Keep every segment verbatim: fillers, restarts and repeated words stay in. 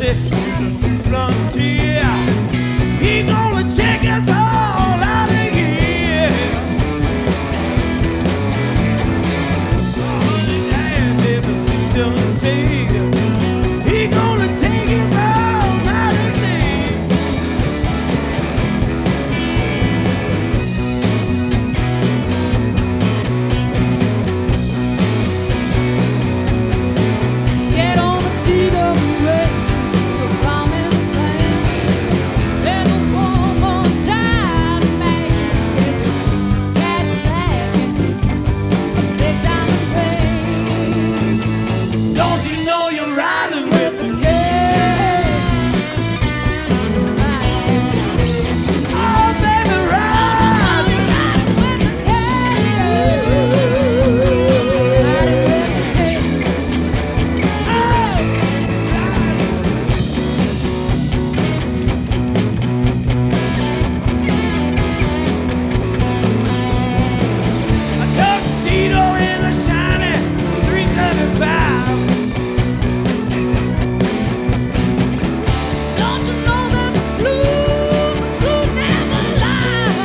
Mississippi frontier. He gonna check us all out again. Oh, damn, baby, we shouldn't see. He gonna take it all out of sea. Get on the Tito way to the promised land. There's a woman child made it. Cadillac and big diamond ring. Don't you know you're riding with With the king. oh baby ride. Riding with the king. Riding with the king. A tuxedo in a shiny three thirty-five. Don't you know that the blues, the blues never lie?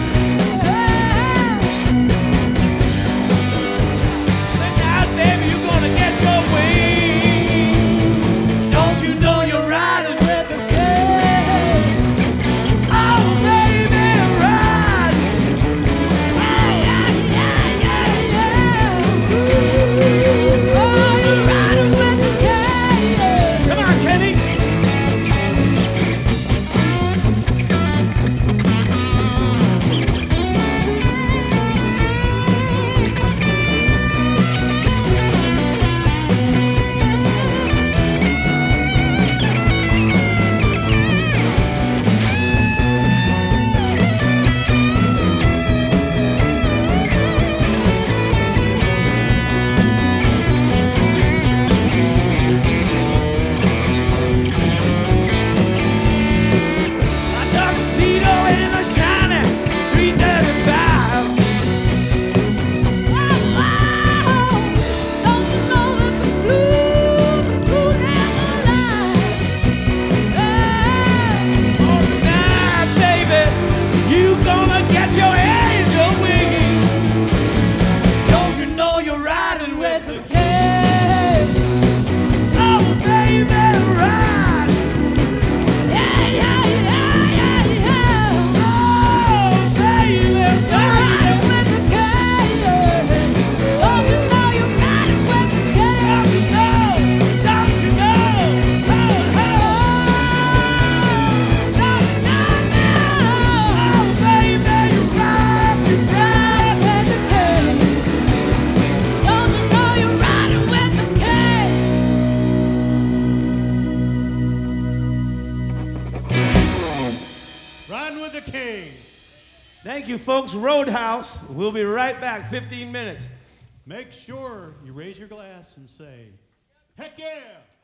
But now, baby, you're gonna get your wings. Don't you know you're riding with With the king. oh baby ride. Yeah, yeah, yeah, yeah. Oh, you're riding with the king. Come on, Kenny. A tuxedo in a shiny three thirty-five. Don't you know that the blues, the blues never lie? Oh, now, baby, you gonna get your angel wings. Don't you know you're riding with With the the king. oh baby ride. Yeah, yeah, yeah, yeah, yeah. Oh baby You're riding ride. with the king. Don't you know you're riding with the king? Don't you know? Don't you know? Oh, oh. No, no, no. Oh, baby, you ride, you ride. With the king. Don't you know you're riding with the king? Riding with the king. Thank you, folks. Roadhouse. We'll be right back. fifteen minutes. Make sure you raise your glass and say, heck yeah!